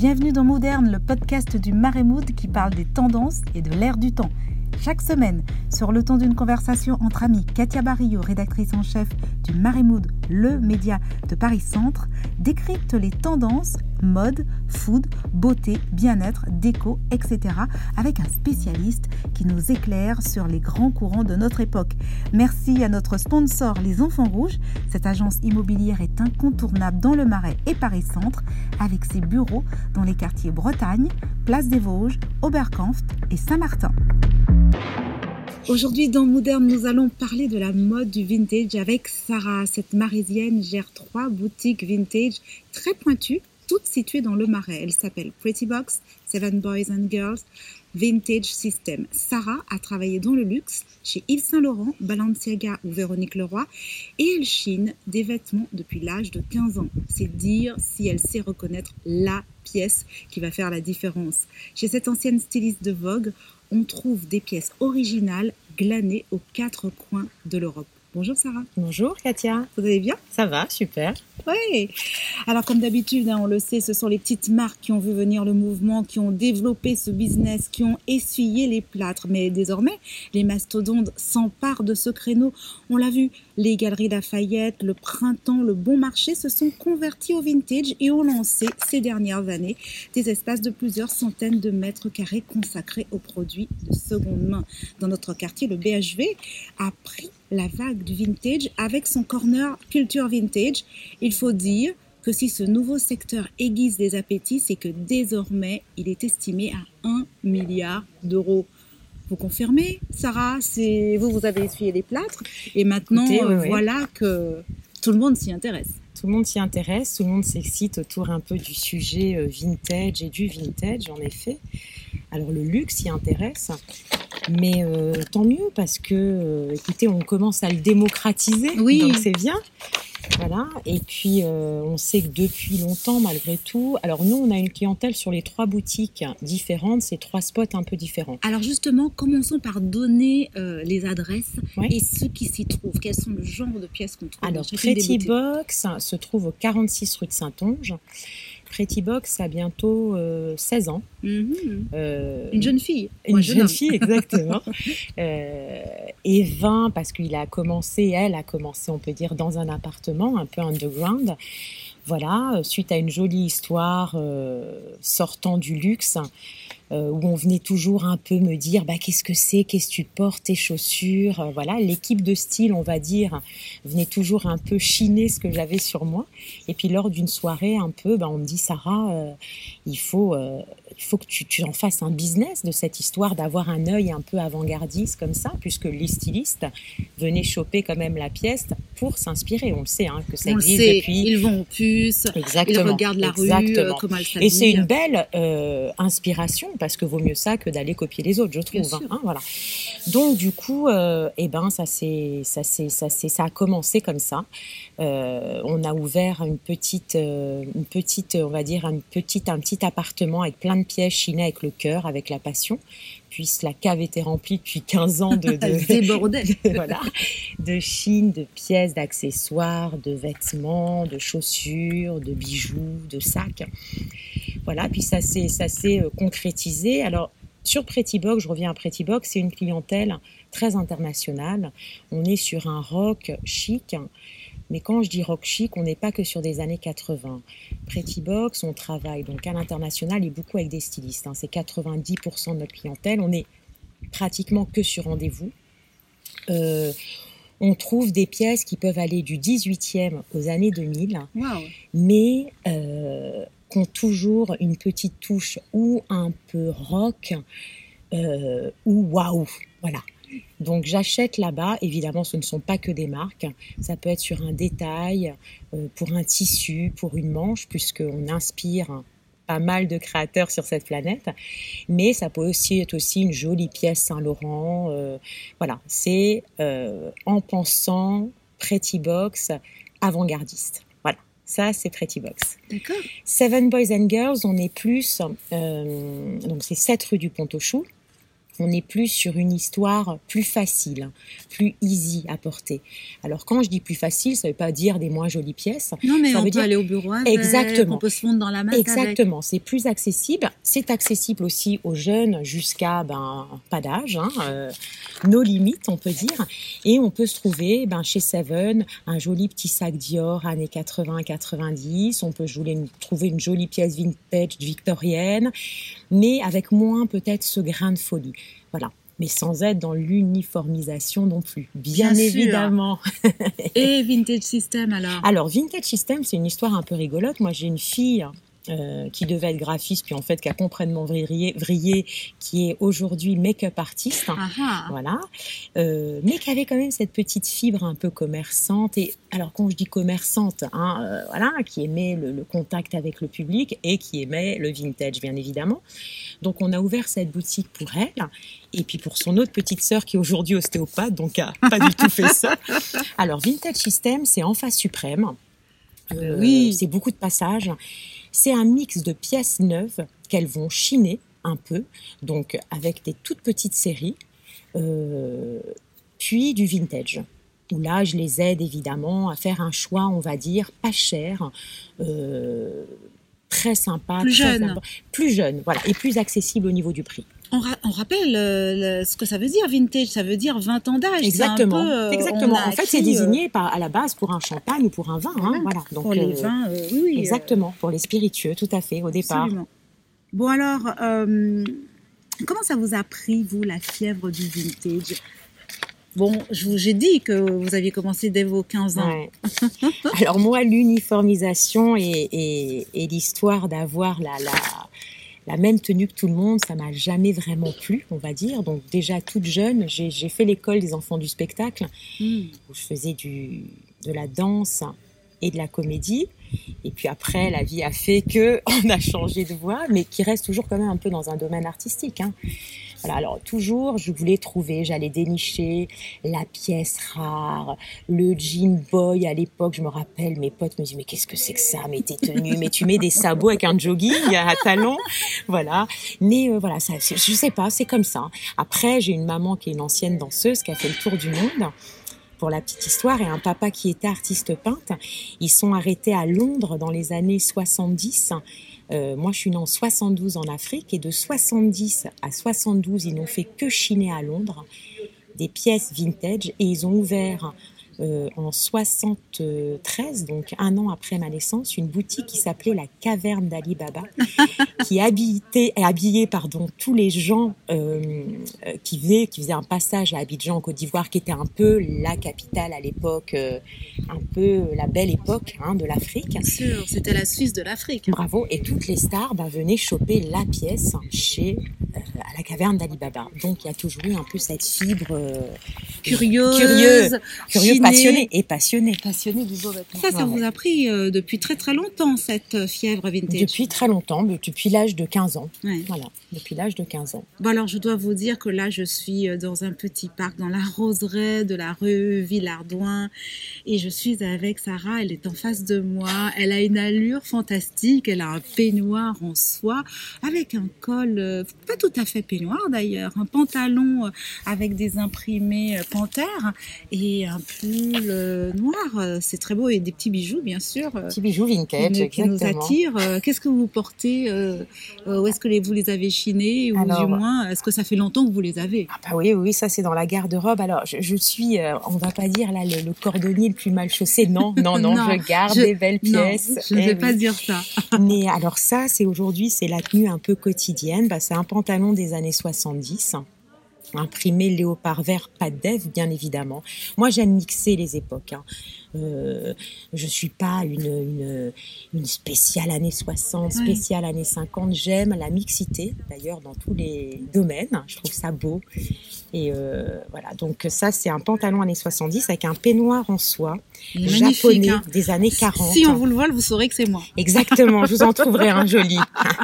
Bienvenue dans Moderne, le podcast du Marais Mood qui parle des tendances et de l'air du temps. Chaque semaine, sur le ton d'une conversation entre amis, Katia Barrio, rédactrice en chef du Marais Mood, le média de Paris Centre, décrypte les tendances, mode, food, beauté, bien-être, déco, etc. avec un spécialiste qui nous éclaire sur les grands courants de notre époque. Merci à notre sponsor Les Enfants Rouges. Cette agence immobilière est incontournable dans le Marais et Paris Centre avec ses bureaux dans les quartiers Bretagne, Place des Vosges, Oberkampf et Saint-Martin. Aujourd'hui dans Moderne, nous allons parler de la mode du vintage avec Sarah. Cette Maraisienne gère 3 boutiques vintage très pointues, toutes situées dans le Marais. Elle s'appelle Pretty Box, Seven Boys and Girls, Vintage System. Sarah a travaillé dans le luxe chez Yves Saint Laurent, Balenciaga ou Véronique Leroy et elle chine des vêtements depuis l'âge de 15 ans. C'est dire si elle sait reconnaître la pièce qui va faire la différence. Chez cette ancienne styliste de Vogue, on trouve des pièces originales glanées aux 4 coins de l'Europe. Bonjour Sarah. Bonjour Katia. Vous allez bien ? Ça va, super. Oui. Alors comme d'habitude, on le sait, ce sont les petites marques qui ont vu venir le mouvement, qui ont développé ce business, qui ont essuyé les plâtres. Mais désormais, les mastodontes s'emparent de ce créneau. On l'a vu, les Galeries Lafayette, le Printemps, le Bon Marché se sont convertis au vintage et ont lancé ces dernières années des espaces de plusieurs centaines de mètres carrés consacrés aux produits de seconde main. Dans notre quartier, le BHV a pris la vague du vintage avec son corner culture vintage. Il faut dire que si ce nouveau secteur aiguise les appétits, c'est que désormais, il est estimé à 1 milliard d'euros. Vous confirmez, Sarah ? Vous avez essuyé les plâtres et maintenant, voilà que tout le monde s'y intéresse. Tout le monde s'y intéresse, tout le monde s'excite autour un peu du sujet vintage et du vintage, en effet. Alors le luxe s'y intéresse, mais tant mieux parce que, écoutez, on commence à le démocratiser, donc c'est bien. Voilà, et puis on sait que depuis longtemps, malgré tout, alors nous, on a une clientèle sur les 3 boutiques différentes, c'est 3 spots un peu différents. Alors justement, commençons par donner les adresses et ceux qui s'y trouvent. Quels sont le genre de pièces qu'on trouve Alors, dans chacune des Pretty boutiques ? Box se trouve au 46 rue de Saint-Onge. Pretty Box a bientôt 16 ans. Une jeune fille. Une jeune fille, exactement. Et 20, parce elle a commencé, on peut dire, dans un appartement un peu underground. Voilà, suite à une jolie histoire sortant du luxe, où on venait toujours un peu me dire qu'est-ce que tu portes, tes chaussures, voilà, l'équipe de style, on va dire, venait toujours un peu chiner ce que j'avais sur moi. Et puis lors d'une soirée un peu, on me dit Sarah, il faut que tu en fasses un business de cette histoire d'avoir un œil un peu avant-gardiste comme ça, puisque les stylistes venaient choper quand même la pièce pour s'inspirer. On le sait, que ça existe depuis. Ils vont aux puces, ils regardent la rue, comment elle s'habille. Et c'est une belle inspiration, parce que vaut mieux ça que d'aller copier les autres, je trouve. Voilà. Donc du coup, ça a commencé comme ça. On a ouvert un petit appartement avec plein de pièces chinées avec le cœur, avec la passion, puisque la cave était remplie depuis 15 ans de voilà, de chine, de pièces, d'accessoires, de vêtements, de chaussures, de bijoux, de sacs. Voilà, puis ça s'est concrétisé. Alors, sur Pretty Box, je reviens à Pretty Box, c'est une clientèle très internationale. On est sur un rock chic. Mais quand je dis rock chic, on n'est pas que sur des années 80. Pretty Box, on travaille donc à l'international et beaucoup avec des stylistes. C'est 90% de notre clientèle. On est pratiquement que sur rendez-vous. On trouve des pièces qui peuvent aller du 18e aux années 2000, mais qui ont toujours une petite touche ou un peu rock ou waouh. Voilà. Donc j'achète là-bas, évidemment ce ne sont pas que des marques, ça peut être sur un détail, pour un tissu, pour une manche, puisqu'on inspire pas mal de créateurs sur cette planète, mais ça peut aussi être une jolie pièce Saint-Laurent, voilà, c'est en pensant Pretty Box avant-gardiste. Voilà, ça c'est Pretty Box. D'accord. Seven Boys and Girls, on est plus, donc c'est 7 rue du Pont-aux-Choux. on est plus sur une histoire plus facile, plus easy à porter. Alors quand je dis plus facile, ça ne veut pas dire des moins jolies pièces. Non, mais ça on veut peut aller au bureau avec, exactement. on peut se fondre dans la masse exactement, avec. C'est plus accessible. C'est accessible aussi aux jeunes jusqu'à pas d'âge, nos limites on peut dire. Et on peut se trouver chez Seven un joli petit sac Dior années 80-90. On peut trouver une jolie pièce vintage victorienne, mais avec moins peut-être ce grain de folie. Voilà. Mais sans être dans l'uniformisation non plus, bien évidemment. Et Vintage System alors ? Alors, Vintage System, c'est une histoire un peu rigolote. Moi, j'ai une fille qui devait être graphiste, puis en fait qui a complètement vrillé, qui est aujourd'hui make-up artiste, voilà, mais qui avait quand même cette petite fibre un peu commerçante. Et alors quand je dis commerçante, voilà, qui aimait le contact avec le public et qui aimait le vintage, bien évidemment. Donc on a ouvert cette boutique pour elle, et puis pour son autre petite sœur qui est aujourd'hui ostéopathe, donc a pas du tout fait ça. Alors Vintage System, c'est en face suprême. Oui. C'est beaucoup de passages. C'est un mix de pièces neuves qu'elles vont chiner un peu, donc avec des toutes petites séries, puis du vintage. Où là, je les aide évidemment à faire un choix, on va dire, pas cher, très sympa, plus jeune, voilà, et plus accessible au niveau du prix. On rappelle ce que ça veut dire vintage, ça veut dire 20 ans d'âge. Exactement, exactement. En fait, c'est désigné à la base pour un champagne ou pour un vin. Voilà. Donc, pour les vins, oui. Exactement, pour les spiritueux, tout à fait, au départ. Absolument. Bon alors, comment ça vous a pris, vous, la fièvre du vintage ? Bon, j'ai dit que vous aviez commencé dès vos 15 ans. Ouais. Alors moi, l'uniformisation et l'histoire d'avoir la même tenue que tout le monde, ça m'a jamais vraiment plu, on va dire. Donc déjà toute jeune, j'ai fait l'école des enfants du spectacle, où je faisais de la danse et de la comédie. Et puis après, la vie a fait qu'on a changé de voie, mais qui reste toujours quand même un peu dans un domaine artistique. Voilà, alors toujours, j'allais dénicher la pièce rare, le jean boy à l'époque. Je me rappelle, mes potes me disaient, mais qu'est-ce que c'est que ça? Mais tes tenues, mais tu mets des sabots avec un jogging à talons, voilà. Mais voilà, ça, je sais pas, c'est comme ça. Après, j'ai une maman qui est une ancienne danseuse qui a fait le tour du monde. Pour la petite histoire, et un papa qui était artiste peintre. Ils sont arrêtés à Londres dans les années 70. Moi, je suis née en 72 en Afrique, et de 70 à 72, ils n'ont fait que chiner à Londres des pièces vintage, et ils ont ouvert en 73, donc un an après ma naissance, une boutique qui s'appelait la Caverne d'Ali Baba, qui habillait tous les gens qui faisaient un passage à Abidjan en Côte d'Ivoire, qui était un peu la capitale à l'époque, un peu la belle époque de l'Afrique. Bien sûr, c'était la Suisse de l'Afrique. Bravo, et toutes les stars venaient choper la pièce chez à la Caverne d'Ali Baba. Donc il y a toujours eu un peu cette fibre curieuse, passionnée du beau vêtement. Ça vous a pris depuis très très longtemps, cette fièvre vintage? Depuis très longtemps, depuis l'âge de 15 ans. Ouais. Voilà, depuis l'âge de 15 ans. Bon alors je dois vous dire que là je suis dans un petit parc dans la roseraie de la rue Villardouin, et je suis avec Sarah, elle est en face de moi, elle a une allure fantastique, elle a un peignoir en soie avec un col, pas tout à fait peignoir d'ailleurs, un pantalon avec des imprimés panthère et un pull noir, c'est très beau, et des petits bijoux bien sûr. Petits bijoux vintage, qui nous attirent. Qu'est-ce que vous portez où est-ce que vous les avez chinés, ou alors, du moins, est-ce que ça fait longtemps que vous les avez? Ah bah oui, ça c'est dans la garde-robe. Alors je suis, on va pas dire là le cordonnier le plus mal chaussé, non, je garde des belles pièces. Non, je ne vais pas dire ça. Mais alors ça, aujourd'hui, c'est la tenue un peu quotidienne. C'est un pantalon des années 70. Imprimé léopard vert, pas de dev, bien évidemment. Moi, j'aime mixer les époques. Je suis pas une spéciale années 60, spéciale années 50. J'aime la mixité, d'ailleurs, dans tous les domaines. Je trouve ça beau. Et voilà, donc ça, c'est un pantalon années 70 avec un peignoir en soie japonais des années 40. Si on vous le vole, vous saurez que c'est moi. Exactement, je vous en trouverai un joli.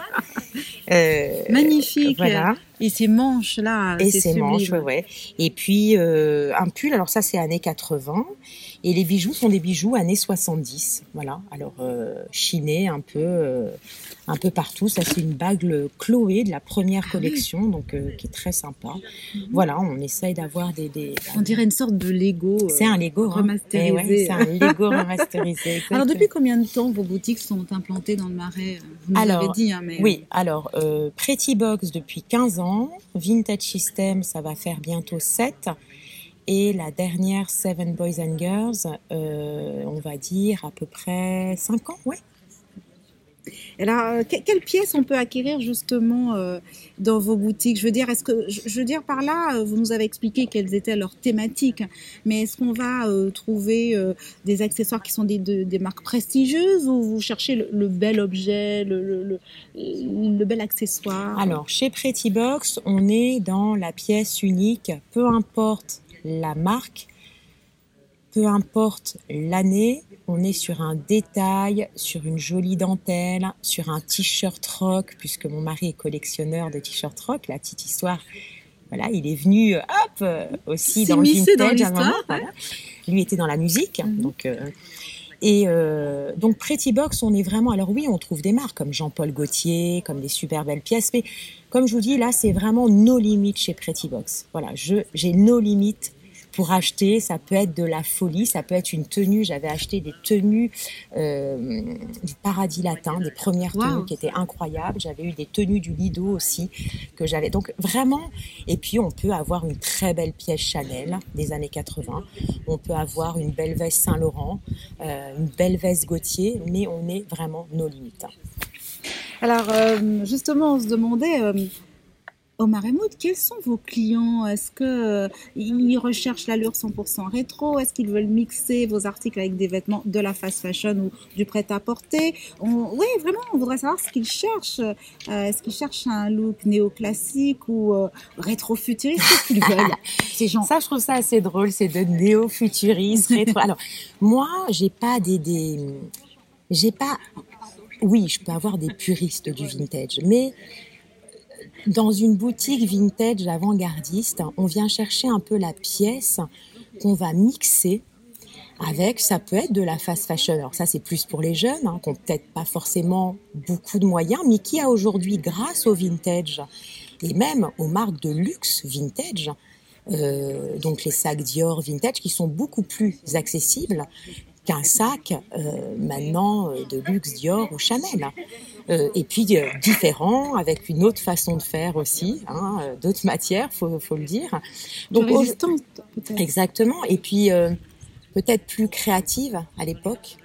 Magnifique. Voilà. Et ces manches là, et ces manches, ouais. Et puis un pull, alors ça c'est années 80. Et les bijoux sont des bijoux années 70, voilà. Alors chinés un peu partout. Ça c'est une bague Chloé de la première collection, donc qui est très sympa. Voilà, on essaye d'avoir des On dirait une sorte de Lego. C'est un Lego remasterisé. Ouais, c'est un Lego remasterisé. Exactement. Alors depuis combien de temps vos boutiques sont implantées dans le Marais? Vous nous avez dit, hein, mais... Oui, alors Pretty Box depuis 15 ans, Vintage System ça va faire bientôt 7, et la dernière Seven Boys and Girls, on va dire à peu près 5 ans, ouais. Alors, quelles pièces on peut acquérir justement dans vos boutiques? Je veux dire par là, vous nous avez expliqué quelles étaient leurs thématiques, mais est-ce qu'on va trouver des accessoires qui sont des marques prestigieuses, ou vous cherchez le bel objet, le bel accessoire? Alors, chez Pretty Box, on est dans la pièce unique, peu importe la marque, peu importe l'année, on est sur un détail, sur une jolie dentelle, sur un t-shirt rock, puisque mon mari est collectionneur de t-shirt rock. La petite histoire, voilà, il est venu aussi dans le vintage dans l'histoire, voilà. Lui était dans la musique, donc Pretty Box, on est vraiment... Alors oui, on trouve des marques comme Jean-Paul Gaultier, comme des super belles pièces, mais comme je vous dis, là, c'est vraiment nos limites chez Pretty Box. Voilà, j'ai nos limites pour acheter. Ça peut être de la folie, ça peut être une tenue. J'avais acheté des tenues du Paradis Latin, des premières tenues qui étaient incroyables. J'avais eu des tenues du Lido aussi que j'avais. Donc vraiment, et puis on peut avoir une très belle pièce Chanel des années 80. On peut avoir une belle veste Saint-Laurent, une belle veste Gaultier, mais on est vraiment nos limites. Alors justement, on se demandait... Omar et Maud, quels sont vos clients? Est-ce qu'ils recherchent l'allure 100% rétro? Est-ce qu'ils veulent mixer vos articles avec des vêtements de la fast fashion ou du prêt-à-porter? Oui, vraiment, on voudrait savoir ce qu'ils cherchent. Est-ce qu'ils cherchent un look néoclassique ou rétro-futuriste? Qu'est-ce qu'ils veulent, ces gens? Ça, je trouve ça assez drôle, c'est de néo-futuriste, rétro. Alors, moi, j'ai pas oui, je peux avoir des puristes du vintage, mais dans une boutique vintage avant-gardiste, on vient chercher un peu la pièce qu'on va mixer avec, ça peut être de la fast fashion. Alors ça, c'est plus pour les jeunes, qui n'ont peut-être pas forcément beaucoup de moyens, mais qui a aujourd'hui, grâce au vintage et même aux marques de luxe vintage, donc les sacs Dior vintage, qui sont beaucoup plus accessibles qu'un sac maintenant de luxe Dior ou Chanel. Et puis différent, avec une autre façon de faire aussi, d'autres matières, faut le dire. Donc résistante, peut-être. Exactement. Et puis peut-être plus créative à l'époque.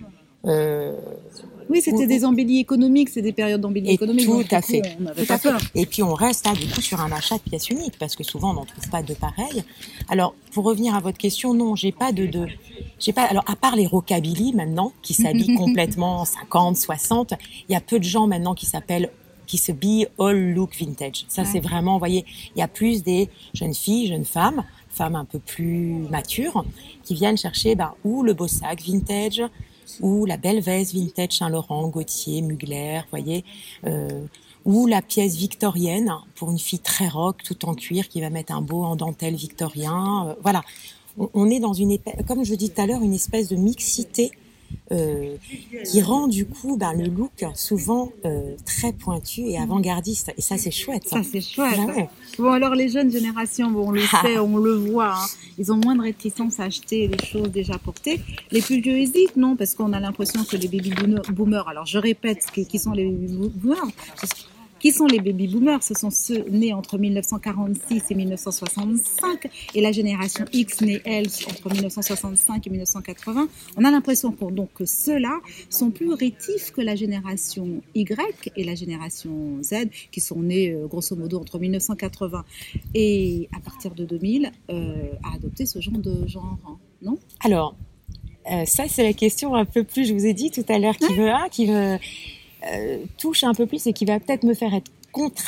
Oui, c'était des embellis économiques, c'est des périodes d'embellis économiques. Tout à fait. Peur. Et puis on reste du coup sur un achat de pièces uniques, parce que souvent on n'en trouve pas de pareilles. Alors pour revenir à votre question, non, j'ai pas. Alors à part les rockabilly maintenant, qui s'habillent complètement 50, 60, il y a peu de gens maintenant qui s'habillent all look vintage. Ça c'est vraiment, vous voyez, il y a plus des jeunes filles, jeunes femmes un peu plus matures, qui viennent chercher ou le beau sac vintage, ou la belle veste vintage Saint-Laurent, Gaultier, Mugler, voyez, ou la pièce victorienne pour une fille très rock, tout en cuir, qui va mettre un beau en dentelle victorien. Voilà, on est dans comme je dis tout à l'heure, une espèce de mixité qui rend du coup le look souvent très pointu et avant-gardiste. Et ça, c'est chouette. Ça c'est chouette. Ouais. Bon, alors les jeunes générations, on le sait, on le voit, ils ont moins de réticence à acheter les choses déjà portées. Les plus vieux hésitent, non, parce qu'on a l'impression que les baby boomers, alors je répète, qui sont les baby boomers, qui sont les baby boomers? Ce sont ceux nés entre 1946 et 1965, et la génération X née, elle, entre 1965 et 1980. On a l'impression que ceux-là sont plus rétifs que la génération Y et la génération Z, qui sont nés grosso modo entre 1980 et à partir de 2000, à adopter ce genre de genre, non? Alors, ça c'est la question un peu plus, je vous ai dit tout à l'heure, qui me touche un peu plus et qui va peut-être me faire être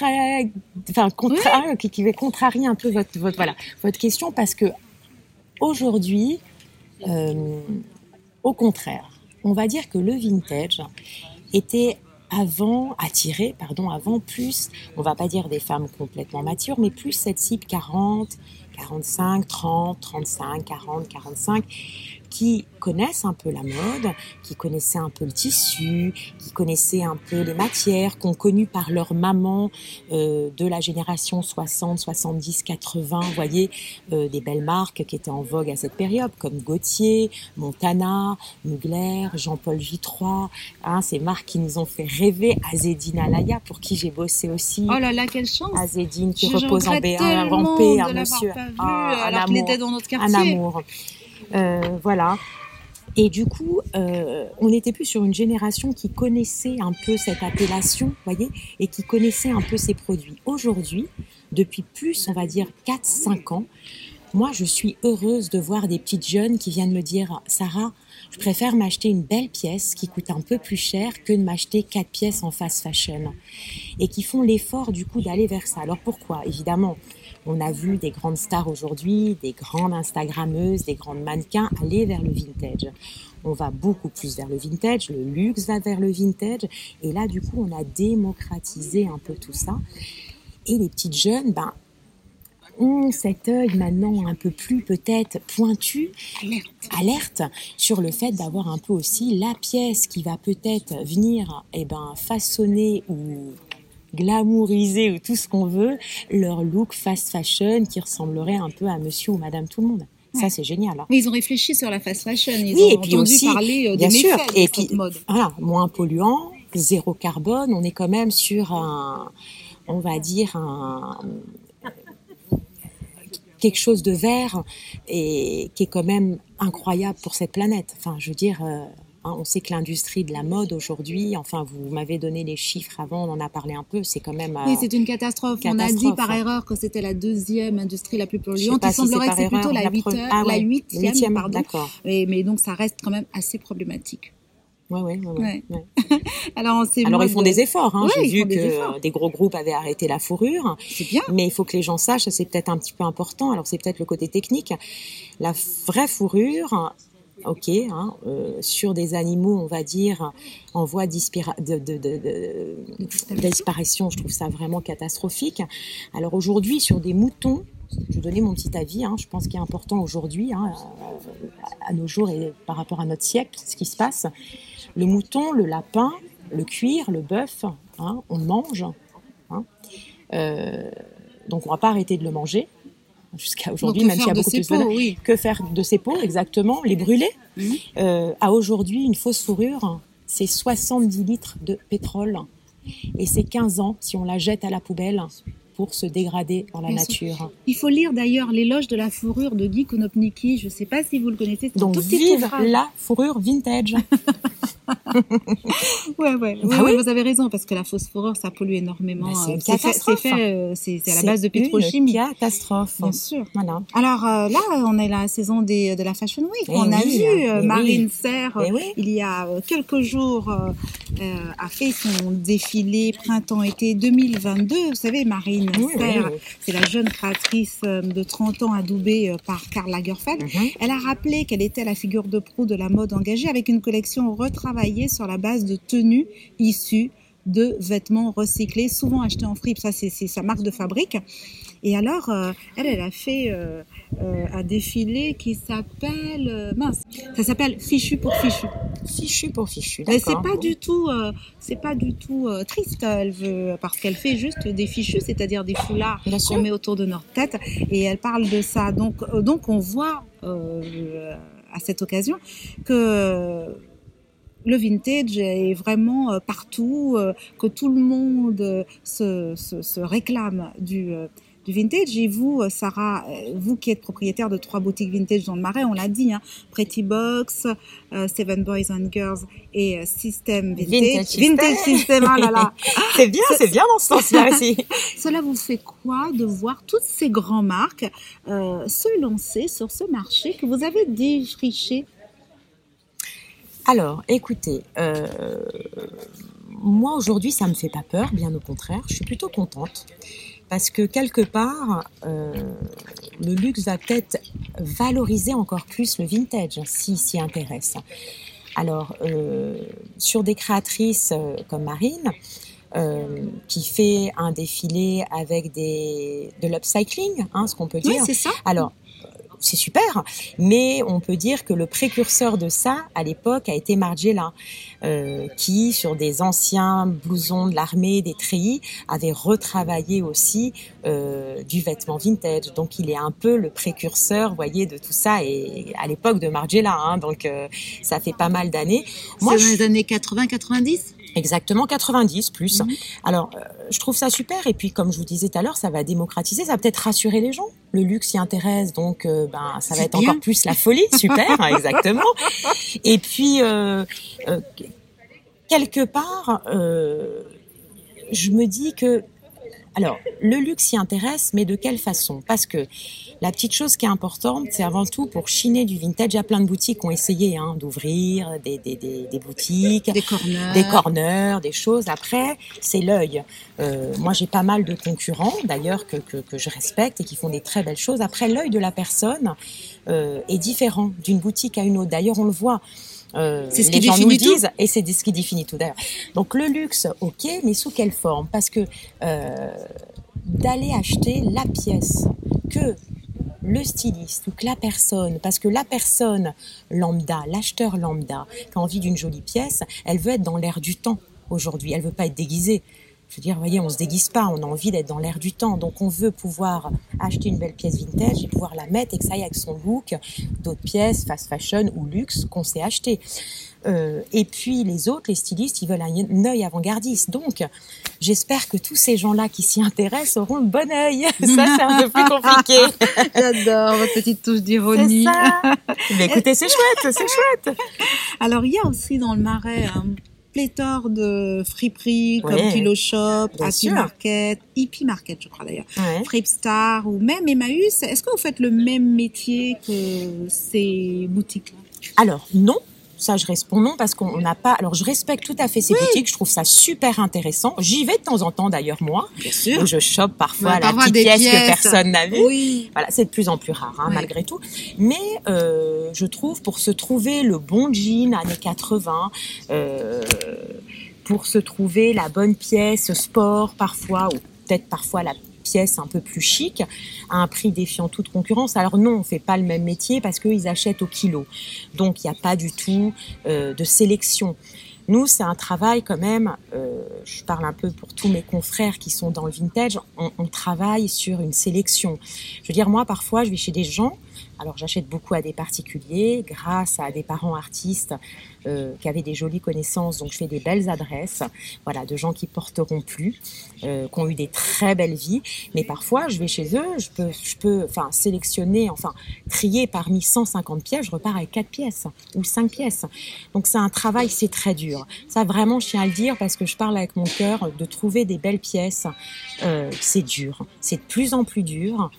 qui va contrarier un peu votre question, parce que aujourd'hui, au contraire, on va dire que le vintage était attirait plus, on va pas dire des femmes complètement matures, mais plus cette cible 40, 45, 30, 35, 40, 45, qui connaissent un peu la mode, qui connaissaient un peu le tissu, qui connaissaient un peu les matières, qu'ont connu par leur maman de la génération 60, 70, 80, vous voyez, des belles marques qui étaient en vogue à cette période, comme Gaultier, Montana, Mugler, Jean-Paul J3, ces marques qui nous ont fait rêver, Azzedine Alaïa, pour qui j'ai bossé aussi. Oh là là, quelle chance! Azzedine qui repose en paix, un monsieur, alors qu'il était dans notre quartier. Un amour. Voilà. Et du coup, on n'était plus sur une génération qui connaissait un peu cette appellation, voyez, et qui connaissait un peu ces produits. Aujourd'hui, depuis plus, on va dire, 4-5 ans, moi, je suis heureuse de voir des petites jeunes qui viennent me dire « Sarah, je préfère m'acheter une belle pièce qui coûte un peu plus cher que de m'acheter 4 pièces en fast fashion. » Et qui font l'effort, du coup, d'aller vers ça. Alors pourquoi ? Évidemment, on a vu des grandes stars aujourd'hui, des grandes Instagrammeuses, des grandes mannequins aller vers le vintage. On va beaucoup plus vers le vintage, le luxe va vers le vintage. Et là, du coup, on a démocratisé un peu tout ça. Et les petites jeunes, ont cet œil maintenant un peu plus peut-être pointu, alerte sur le fait d'avoir un peu aussi la pièce qui va peut-être venir façonner ou glamouriser ou tout ce qu'on veut leur look fast fashion qui ressemblerait un peu à monsieur ou madame tout le monde. Ouais. Ça, c'est génial. Mais ils ont réfléchi sur la fast fashion. Ils ont entendu aussi, parler des méfaits de cette mode. Voilà, moins polluant, zéro carbone. On est quand même sur quelque chose de vert et qui est quand même incroyable pour cette planète. Enfin, je veux dire, on sait que l'industrie de la mode aujourd'hui, enfin, vous m'avez donné les chiffres avant, on en a parlé un peu, c'est quand même... Oui, c'est une catastrophe. On a dit par erreur que c'était la 2e industrie la plus polluante. Il semblerait que c'est plutôt la 8e, pardon. D'accord. Mais donc, ça reste quand même assez problématique. Ouais. Alors ils font des efforts. J'ai vu que des gros groupes avaient arrêté la fourrure. C'est bien. Mais il faut que les gens sachent, c'est peut-être un petit peu important. Alors c'est peut-être le côté technique. La vraie fourrure, sur des animaux, on va dire, en voie de disparition, je trouve ça vraiment catastrophique. Alors aujourd'hui, sur des moutons, je vais donner mon petit avis, je pense qu'il est important aujourd'hui, à nos jours et par rapport à notre siècle, ce qui se passe. Le mouton, le lapin, le cuir, le bœuf, on mange. Donc on ne va pas arrêter de le manger jusqu'à aujourd'hui, même s'il y a beaucoup de que faire de ces peaux, exactement, les brûler. À aujourd'hui, une fausse fourrure, c'est 70 litres de pétrole et c'est 15 ans si on la jette à la poubelle pour se dégrader dans la nature. Il faut lire d'ailleurs L'éloge de la fourrure de Guy Konopnicki. Je ne sais pas si vous le connaissez. Donc vive la fourrure vintage. Oui, vous avez raison, parce que la fausse fourrure, ça pollue énormément. C'est une catastrophe. C'est à la base de pétrochimie. C'est une catastrophe. Bien sûr. Voilà. Alors là, on est la saison de la Fashion Week. On a vu Marine Serre, il y a quelques jours, a fait son défilé printemps-été 2022. Vous savez, Marine Serre, c'est la jeune créatrice de 30 ans adoubée par Karl Lagerfeld. Elle a rappelé qu'elle était la figure de proue de la mode engagée avec une collection retravaillée sur la base de tenues issues de vêtements recyclés, souvent achetés en fripe. Ça, c'est sa marque de fabrique. Et alors, elle a fait un défilé qui s'appelle... ça s'appelle Fichu pour Fichu. Fichu pour Fichu, d'accord. Mais c'est pas du tout triste. Elle veut, parce qu'elle fait juste des fichus, c'est-à-dire des foulards qu'on met autour de notre tête. Et elle parle de ça. Donc on voit à cette occasion que... le vintage est vraiment partout, que tout le monde se réclame du vintage. Et vous, Sarah, vous qui êtes propriétaire de 3 boutiques vintage dans le Marais, on l'a dit, Pretty Box, Seven Boys and Girls et System Vintage. Vintage System, oh là là. C'est bien dans ce sens-là aussi. Cela vous fait quoi de voir toutes ces grandes marques se lancer sur ce marché que vous avez défriché? Alors, écoutez, moi aujourd'hui, ça me fait pas peur, bien au contraire, je suis plutôt contente parce que quelque part, le luxe va peut-être valoriser encore plus le vintage s'il s'y intéresse. Alors, sur des créatrices comme Marine, qui fait un défilé avec de l'upcycling, ce qu'on peut dire. Oui, c'est ça. Alors, c'est super, mais on peut dire que le précurseur de ça, à l'époque, a été Margiela, qui, sur des anciens blousons de l'armée, des treillis, avait retravaillé aussi du vêtement vintage. Donc, il est un peu le précurseur, vous voyez, de tout ça, et à l'époque de Margiela, hein, donc ça fait pas mal d'années. Moi, c'est dans les années 80-90 ? Exactement, 90 plus. Alors, je trouve ça super. Et puis, comme je vous disais tout à l'heure, ça va démocratiser, ça va peut-être rassurer les gens. Le luxe s'y intéresse, donc ça va être bien. Encore plus la folie. Super, exactement. Et puis, quelque part, je me dis que... Alors, le luxe s'y intéresse, mais de quelle façon ? Parce que la petite chose qui est importante, c'est avant tout pour chiner du vintage. Il y a plein de boutiques qui ont essayé d'ouvrir des boutiques, des corners, des choses. Après, c'est l'œil. Moi, j'ai pas mal de concurrents, d'ailleurs, que je respecte et qui font des très belles choses. Après, l'œil de la personne est différent d'une boutique à une autre. D'ailleurs, on le voit. C'est ce qui définit tout. Disent, et c'est ce qui définit tout d'ailleurs. Donc le luxe, ok, mais sous quelle forme ? Parce que d'aller acheter la pièce que le styliste ou que la personne, parce que la personne lambda, l'acheteur lambda, qui a envie d'une jolie pièce, elle veut être dans l'air du temps aujourd'hui, elle veut pas être déguisée. Je veux dire, vous voyez, on se déguise pas, on a envie d'être dans l'air du temps. Donc, on veut pouvoir acheter une belle pièce vintage et pouvoir la mettre et que ça aille avec son look d'autres pièces, fast fashion ou luxe qu'on s'est acheté. Et puis, les autres, les stylistes, ils veulent un œil avant-gardiste. Donc, j'espère que tous ces gens-là qui s'y intéressent auront le bon œil. Ça, c'est un peu plus compliqué. J'adore votre petite touche d'ironie. C'est ça. Mais écoutez, c'est chouette, c'est chouette. Alors, il y a aussi dans le Marais pléthore de friperies comme Kilo Shop, Happy Market, Hippie Market, je crois d'ailleurs, Fripstar ou même Emmaüs. Est-ce que vous faites le même métier que ces boutiques-là ? Alors, non. Ça, je réponds non parce qu'on n'a pas... Alors, je respecte tout à fait ces boutiques. Je trouve ça super intéressant. J'y vais de temps en temps, d'ailleurs, moi. Bien sûr. Où je chope parfois la petite pièce que personne n'a vue. Oui. Voilà, c'est de plus en plus rare, malgré tout. Mais je trouve, pour se trouver le bon jean années 80, pour se trouver la bonne pièce sport parfois, ou peut-être parfois la pièce un peu plus chic, à un prix défiant toute concurrence. Alors non, on fait pas le même métier parce qu'ils achètent au kilo. Donc, il n'y a pas du tout de sélection. Nous, c'est un travail quand même, je parle un peu pour tous mes confrères qui sont dans le vintage, on travaille sur une sélection. Je veux dire, moi, parfois, je vais chez des gens, alors j'achète beaucoup à des particuliers, grâce à des parents artistes qui avaient des jolies connaissances, donc je fais des belles adresses, voilà, de gens qui porteront plus, qui ont eu des très belles vies, mais parfois, je vais chez eux, je peux sélectionner, trier parmi 150 pièces, je repars avec 4 pièces ou 5 pièces. Donc c'est un travail, c'est très dur. Ça, vraiment, je tiens à le dire parce que je parle avec mon cœur, de trouver des belles pièces, c'est dur. C'est de plus en plus dur.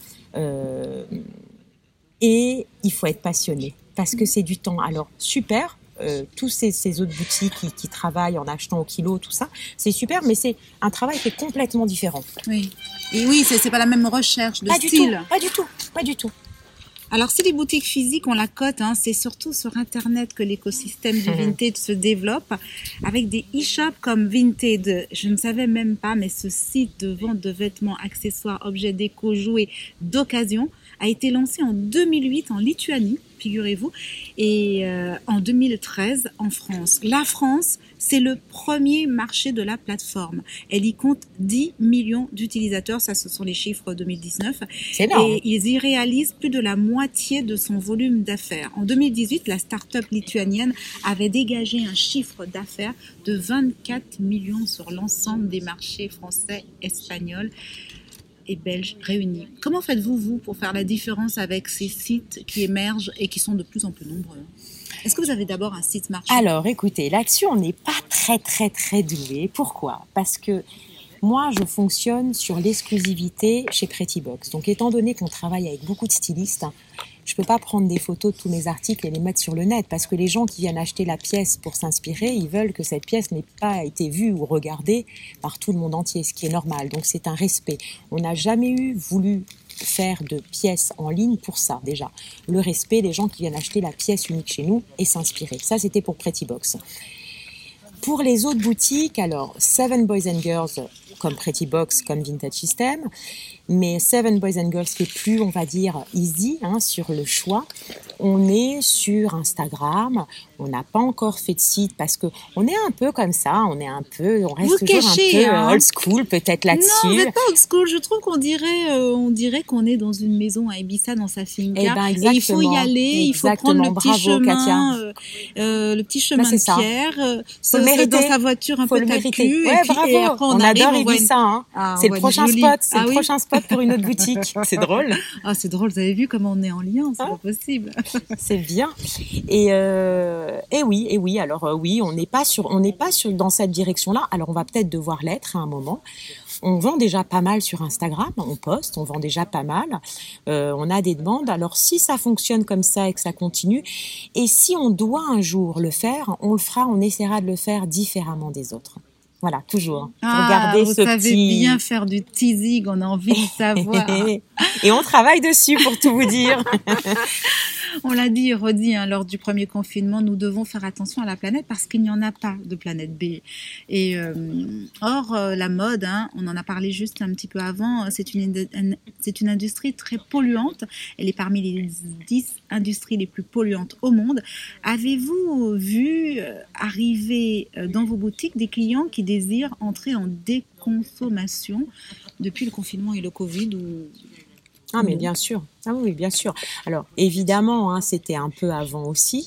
Et il faut être passionné parce que c'est du temps. Alors, super, tous ces autres boutiques qui travaillent en achetant au kilo, tout ça, c'est super, mais c'est un travail qui est complètement différent. Oui. Et oui, c'est pas la même recherche de style. Pas du tout. Alors, si les boutiques physiques ont la cote, c'est surtout sur Internet que l'écosystème du vintage se développe, avec des e-shops comme Vinted. Je ne savais même pas, mais ce site de vente de vêtements, accessoires, objets déco, jouets d'occasion a été lancé en 2008 en Lituanie, figurez-vous, et en 2013 en France. La France, c'est le premier marché de la plateforme. Elle y compte 10 millions d'utilisateurs, ça ce sont les chiffres 2019. C'est énorme. Et ils y réalisent plus de la moitié de son volume d'affaires. En 2018, la start-up lituanienne avait dégagé un chiffre d'affaires de 24 millions sur l'ensemble des marchés français, espagnols et belges réunis. Comment faites-vous, vous, pour faire la différence avec ces sites qui émergent et qui sont de plus en plus nombreux ? Est-ce que vous avez d'abord un site marchand ? Alors, écoutez, là-dessus, on n'est pas très doué. Pourquoi ? Parce que moi, je fonctionne sur l'exclusivité chez Pretty Box. Donc, étant donné qu'on travaille avec beaucoup de stylistes, je peux pas prendre des photos de tous mes articles et les mettre sur le net parce que les gens qui viennent acheter la pièce pour s'inspirer, ils veulent que cette pièce n'ait pas été vue ou regardée par tout le monde entier, ce qui est normal. Donc, c'est un respect. On n'a jamais voulu faire de pièces en ligne pour ça, déjà. Le respect des gens qui viennent acheter la pièce unique chez nous et s'inspirer. Ça, c'était pour Pretty Box. Pour les autres boutiques, alors Seven Boys and Girls, comme Pretty Box, comme Vintage System, mais Seven Boys and Girls qui est plus, on va dire, easy sur le choix. On est sur Instagram, on n'a pas encore fait de site parce que on est un peu comme ça, on reste toujours un peu old school peut-être là-dessus. Non, vous n'êtes pas old school, je trouve qu'on dirait qu'on est dans une maison à Ibiza dans sa finca. Et il faut y aller, il faut prendre le petit chemin, le petit chemin de pierre, dans sa voiture un peu tacue. Ouais, bravo, et après on adore Ibiza. C'est le prochain spot, le prochain spot pour une autre boutique. C'est drôle. Ah, c'est drôle, vous avez vu comment on est en lien, c'est pas possible. C'est bien. Et oui. Alors oui, on n'est pas dans cette direction-là. Alors on va peut-être devoir l'être à un moment. On vend déjà pas mal sur Instagram, on vend déjà pas mal. On a des demandes. Alors si ça fonctionne comme ça et que ça continue, et si on doit un jour le faire, on le fera, on essaiera de le faire différemment des autres. Voilà, toujours. Regardez vous savez bien faire du teasing, on a envie de savoir. Et on travaille dessus pour tout vous dire. On l'a dit et redit lors du premier confinement, nous devons faire attention à la planète parce qu'il n'y en a pas de planète B. Et la mode, on en a parlé juste un petit peu avant, c'est une industrie très polluante. Elle est parmi les 10 industries les plus polluantes au monde. Avez-vous vu arriver dans vos boutiques des clients qui désirent entrer en déconsommation depuis le confinement et le Covid mais bien sûr. Ah oui, bien sûr. Alors, évidemment, c'était un peu avant aussi.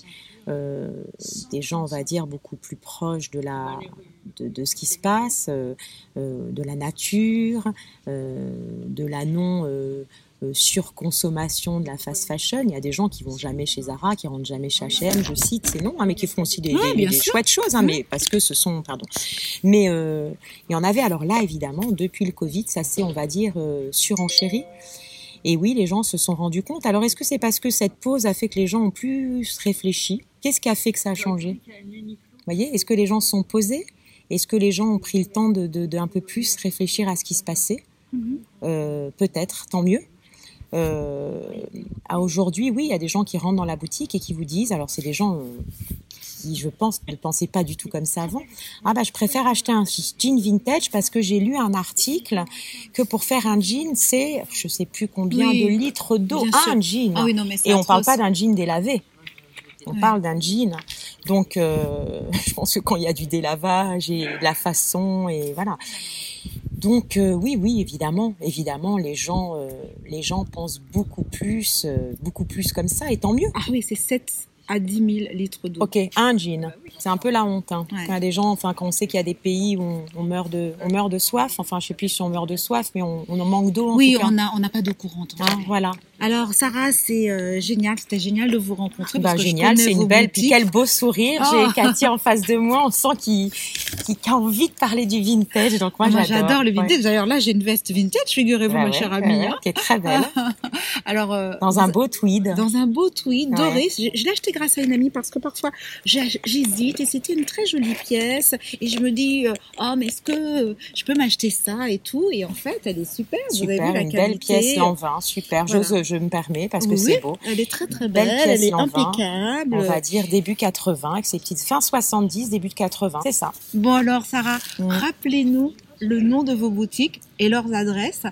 Des gens, on va dire, beaucoup plus proches de ce qui se passe, de la nature, de la surconsommation de la fast fashion. Il y a des gens qui vont jamais chez Zara, qui rentrent jamais chez H&M, je cite ces noms, mais qui font aussi des chouettes choses, mais parce que ce sont, Mais il y en avait, alors là, évidemment, depuis le Covid, ça s'est, on va dire, surenchéri. Et oui, les gens se sont rendus compte. Alors, est-ce que c'est parce que cette pause a fait que les gens ont plus réfléchi ? Qu'est-ce qui a fait que ça a changé ? Vous voyez, est-ce que les gens se sont posés ? Est-ce que les gens ont pris le temps de un peu plus réfléchir à ce qui se passait ? Peut-être, tant mieux. Aujourd'hui, oui, il y a des gens qui rentrent dans la boutique et qui vous disent, alors c'est des gens qui, je pense, ne pensaient pas du tout comme ça avant. Je préfère acheter un jean vintage parce que j'ai lu un article que pour faire un jean, c'est, je sais plus combien de litres d'eau, un jean. Ah oui, non, mais et on parle pas d'un jean délavé. On parle d'un jean. Donc, je pense que quand il y a du délavage et de la façon, et voilà. Donc, oui, évidemment, les gens pensent beaucoup plus comme ça, et tant mieux. Ah oui, c'est 7 à 10 000 litres d'eau. Ok, un jean. C'est un peu la honte. Quand il y a des gens, quand on sait qu'il y a des pays où on meurt de soif, je sais plus si on meurt de soif, mais on en manque d'eau. Oui, on n'a pas d'eau courante. Voilà. Alors, Sarah, c'est génial. C'était génial de vous rencontrer. Génial, c'est une belle, puis quel beau sourire. J'ai Cathy en face de moi. On sent qu'il a envie de parler du vintage. Donc moi, j'adore le vintage. D'ailleurs, là, j'ai une veste vintage, figurez-vous, ma chère amie. Qui est très belle. Alors, dans un beau tweed. Dans un beau tweed doré. Je l'ai acheté grâce à une amie parce que parfois, j'hésite et c'était une très jolie pièce. Et je me dis, mais est-ce que je peux m'acheter ça et tout? Et en fait, elle est super. Vous avez vu la qualité. Belle pièce Lanvin, super. Voilà. Je me permets parce que c'est beau. Elle est très très belle, elle est impeccable. On va dire début 80, avec ses petites fin 70, début de 80, c'est ça. Bon alors Sarah, rappelez-nous le nom de vos boutiques et leur adresse,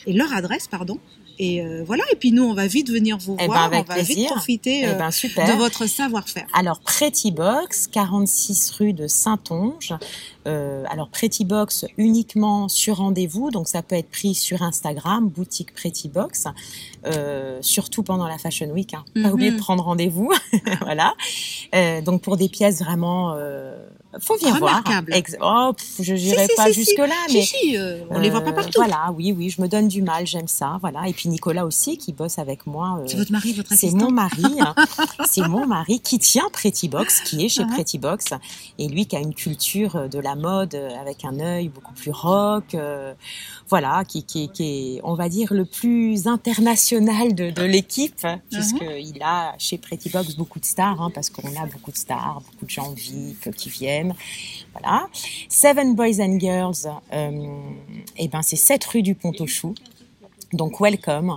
Et voilà, et puis nous, on va vite venir vous voir, on va vite profiter de votre savoir-faire. Alors, Pretty Box, 46 rue de Saintonge. Alors, Pretty Box uniquement sur rendez-vous, donc ça peut être pris sur Instagram, boutique Pretty Box, surtout pendant la Fashion Week. Pas oublier de prendre rendez-vous, voilà. Donc, pour des pièces vraiment... faut bien voir. Je n'irai pas jusque-là, mais on les voit pas partout. Voilà, oui, je me donne du mal, j'aime ça, voilà. Et puis Nicolas aussi qui bosse avec moi. C'est votre mari, votre assistant? C'est mon mari, c'est mon mari qui tient Pretty Box, qui est chez Pretty Box, et lui qui a une culture de la mode avec un œil beaucoup plus rock, voilà, qui est, on va dire, le plus international de l'équipe, puisqu'il a chez Pretty Box beaucoup de stars, parce qu'on a beaucoup de stars, beaucoup de gens VIP qui viennent. Voilà. Seven Boys and Girls, c'est 7 rue du Pont-aux-Choux. Donc, welcome.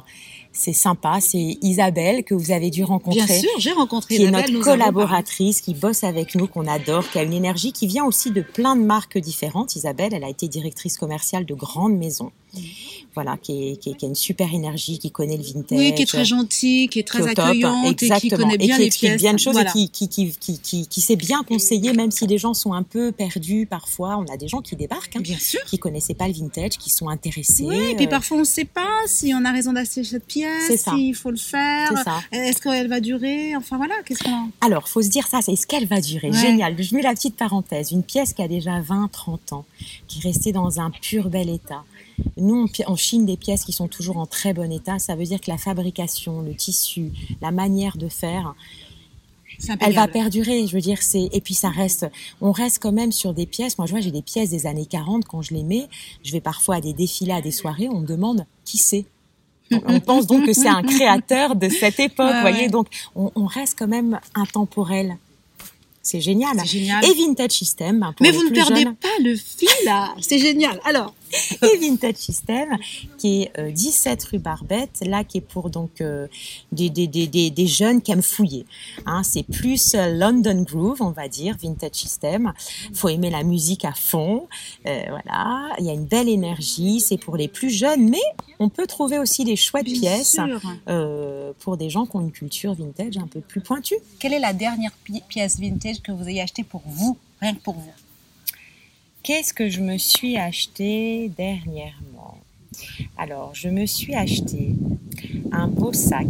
c'est sympa. C'est Isabelle que vous avez dû rencontrer. Bien sûr, j'ai rencontré qui Isabelle. Est notre collaboratrice, qui bosse avec nous, qu'on adore, qui a une énergie qui vient aussi de plein de marques différentes. Isabelle, elle a été directrice commerciale de grandes maisons. Voilà, qui a une super énergie, qui connaît le vintage. Oui, qui est très gentille, qui est très accueillante et qui connaît bien les pièces. Et qui explique bien de choses et qui sait bien conseiller, même si les gens sont un peu perdus parfois. On a des gens qui débarquent, bien sûr, qui connaissaient pas le vintage, qui sont intéressés. Oui, et puis parfois on ne sait pas si on a raison d'acheter cette pièce, s'il faut le faire, est-ce qu'elle va durer, enfin voilà, qu'est-ce qu'on... Alors, faut se dire ça, c'est est-ce qu'elle va durer. Génial, je mets la petite parenthèse. Une pièce qui a déjà 20-30 ans, qui est restée dans un pur bel état. Nous, on chine des pièces qui sont toujours en très bon état. Ça veut dire que la fabrication, le tissu, la manière de faire, elle va perdurer. Je veux dire, et puis on reste quand même sur des pièces. Moi, je vois, j'ai des pièces des années 40. Quand je les mets, je vais parfois à des défilés, à des soirées, on me demande qui c'est. On pense donc que c'est un créateur de cette époque, voyez. Donc, on reste quand même intemporel. C'est génial. Et Vintage System. Mais vous ne perdez pas le fil, là. C'est génial. Alors. Et Vintage System, qui est 17 rue Barbette, là, qui est pour donc des jeunes qui aiment fouiller. Hein, c'est plus London Groove, on va dire, Vintage System. Faut aimer la musique à fond. Voilà. Il y a une belle énergie. C'est pour les plus jeunes, mais on peut trouver aussi des chouettes pièces pour des gens qui ont une culture vintage un peu plus pointue. Quelle est la dernière pièce vintage que vous ayez achetée pour vous, rien que pour vous? Qu'est-ce que je me suis acheté dernièrement? Alors, je me suis acheté un beau sac.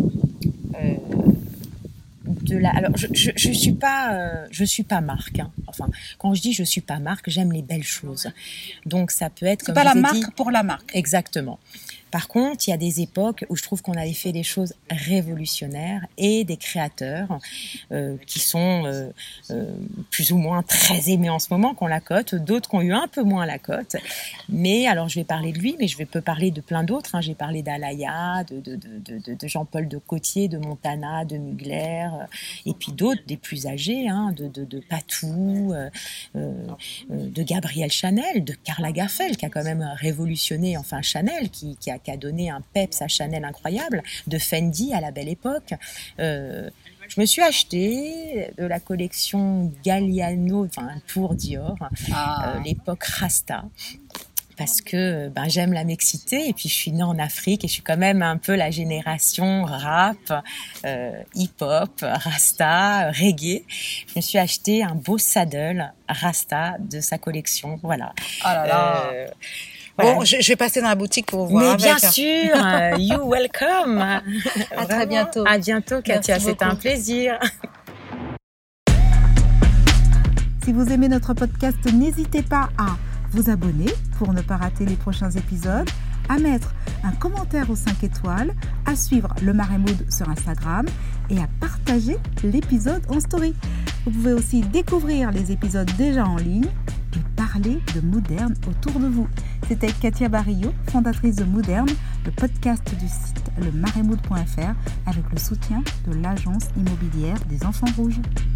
Alors, je suis pas marque. Hein. Enfin, quand je dis je suis pas marque, j'aime les belles choses. Donc, ça peut être comme c'est pas la marque pour la marque. Exactement. Par contre, il y a des époques où je trouve qu'on avait fait des choses révolutionnaires et des créateurs qui sont plus ou moins très aimés en ce moment, qui ont la cote, d'autres qui ont eu un peu moins la cote. Mais alors, je vais parler de lui, mais je peux parler de plein d'autres. Hein. J'ai parlé d'Alaya, de Jean-Paul de Cotier, de Montana, de Mugler, et puis d'autres, des plus âgés, hein, de Patou, de Gabrielle Chanel, de Karl Lagerfeld, qui a quand même révolutionné, enfin Chanel, qui a donné un peps à Chanel incroyable, de Fendi à la belle époque. Je me suis acheté de la collection Galliano, enfin pour Dior, l'époque Rasta. Parce que j'aime la mixité et puis je suis née en Afrique et je suis quand même un peu la génération rap, hip-hop, rasta, reggae. Je me suis acheté un beau saddle rasta de sa collection, voilà. Oh là là. Voilà. Bon, je vais passer dans la boutique pour vous voir. Mais bien sûr, you welcome. À très bientôt. À bientôt, Katia, c'était un plaisir. Si vous aimez notre podcast, n'hésitez pas à vous abonner pour ne pas rater les prochains épisodes, à mettre un commentaire aux 5 étoiles, à suivre le Marais Mood sur Instagram et à partager l'épisode en story. Vous pouvez aussi découvrir les épisodes déjà en ligne et parler de Moderne autour de vous. C'était Katia Barillo, fondatrice de Moderne, le podcast du site lemaraimood.fr avec le soutien de l'agence immobilière des Enfants Rouges.